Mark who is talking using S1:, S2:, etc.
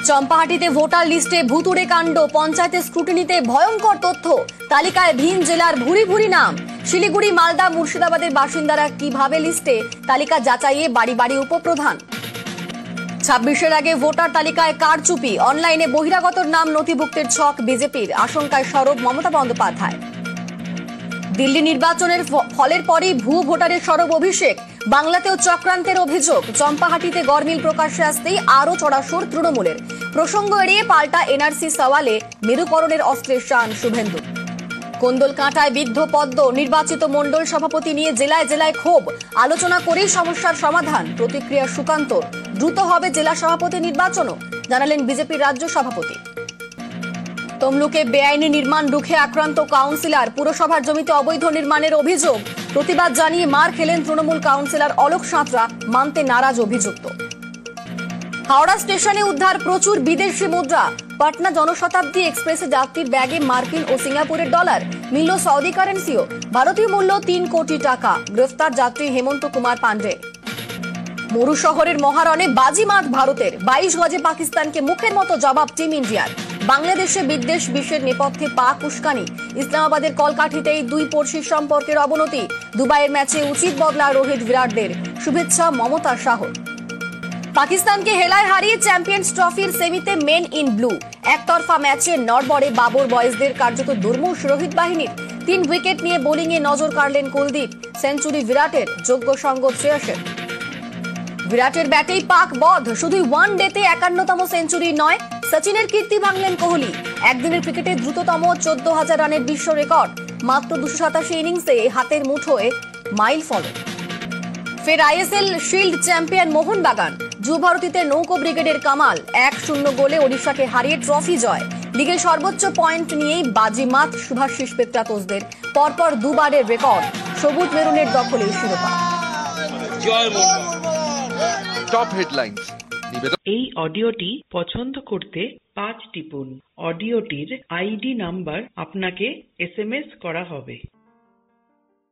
S1: চম্পাহাটিতে voter লিস্টে ভুতুড়ে কাণ্ড, পঞ্চায়েতের স্ক্রুটিনিতে ভয়ঙ্কর তথ্য, তালিকায় ভিন জেলার ভুরি ভুরি নাম। শিলিগুড়ি, মালদা, মুর্শিদাবাদের বাসিন্দারা কিভাবে লিস্টে তালিকা যাচাইয়ে বাড়ি বাড়ি উপপ্রধান। 26-এর আগে ভোটার তালিকায় কারচুপি, অনলাইনে বহিরাগতর নাম নথিভুক্তের ছক বিজেপির, আশঙ্কায় সরব মমতা বন্দ্যোপাধ্যায়। দিল্লি নির্বাচনের ফলের পরই ভুয়ো ভোটারের সরব অভিষেক, বাংলাতেও চক্রান্তের অভিযোগ। চম্পাহাটিতে গরমিল প্রকাশ্যে আসতেই আরও চড়া সুর তৃণমূলের। প্রসঙ্গ এড়িয়ে পাল্টা এনআরসি সওয়ালে মেরুকরণের অস্ত্রের শান শুভেন্দু। কোন্দল কাঁটায় বিদ্ধ পদ্ম, নির্বাচিত মণ্ডল সভাপতি নিয়ে জেলায় জেলায় ক্ষোভ, আলোচনা করেই সমস্যার সমাধান। প্রতিক্রিয়া সুকান্তর, দ্রুত হবে জেলা সভাপতি নির্বাচনও, জানালেন বিজেপির রাজ্য সভাপতি। তমলুকে বেআইনি নির্মাণ রুখে আক্রান্ত কাউন্সিলর, পুরসভার জমিতে অবৈধ নির্মাণের অভিযোগ। প্রতিবাদ জানিয়ে মার খেলেন তৃণমূল কাউন্সিলর অলোক সাঁতরা, মানতে নারাজ অভিযুক্ত। হাওড়া স্টেশনে উদ্ধার প্রচুর বিদেশি মুদ্রা, পাটনা জনশতাব্দী এক্সপ্রেসে যাত্রীর ব্যাগে মার্কিন ও সিঙ্গাপুরের ডলার, মিলল সৌদি কারেন্সিও, ভারতীয় মূল্য 3 কোটি টাকা। গ্রেফতার যাত্রী হেমন্ত কুমার পান্ডে। মরু শহরের মহারণে বাজিমাত ভারতের, 22 গজে পাকিস্তানকে মুখের মতো জবাব টিম ইন্ডিয়ার। বাংলাদেশে বিদ্বেষ বিষের নেপথ্যে পাক উস্কানি, ইসলামাবাদের কলকাঠিতেই দুই পড়শির সম্পর্কের অবনতি। দুবাইয়ের ম্যাচে উচিত বদলা রোহিত বিরাটদের, শুভেচ্ছা মমতা শাহ। পাকিস্তানকে হেলায় হারিয়ে চ্যাম্পিয়ন্স ট্রফির সেমিতে মেন ইন ব্লু। একতরফা ম্যাচে নড়বড়ে বাবর বয়েজদের কার্যত দুর্মুষ রোহিত বাহিনীর। 3 উইকেট নিয়ে বোলিংয়ে নজর কাড়লেন কুলদীপ, সেঞ্চুরি বিরাটের, যোগ্য সঙ্গ শ্রেয়সের। বিরাটের ব্যাটেই পাক বধ, শুধুই ওয়ান ডেতে 51তম সেঞ্চুরি নয়, সচিনের কীর্তি ভাঙলেন কোহলি। একদিনের ক্রিকেটে দ্রুততম 14,000 রানের বিশ্ব রেকর্ড, মাত্র 287 ইনিংসে হাতের মুঠোয় মাইল ফলক। ফের আইএসএল শিল্ড চ্যাম্পিয়ন মোহনবাগান, যুবভারতীতে নৌকো ব্রিগেডের কামাল, 1-0 গোলে ওড়িশাকে হারিয়ে ট্রফি জয়। লিগের সর্বোচ্চ পয়েন্ট নিয়েই বাজিমাত শুভাশিস পেত্রাতোসদের, পরপর দুবারের রেকর্ড, সবুজ মেরুনের দখলে শিরোপা।
S2: Top headlines.
S3: এই অডিওটি পছন্দ করতে 5 টিপুন। অডিওটির আইডি নাম্বার আপনাকে SMS করা হবে।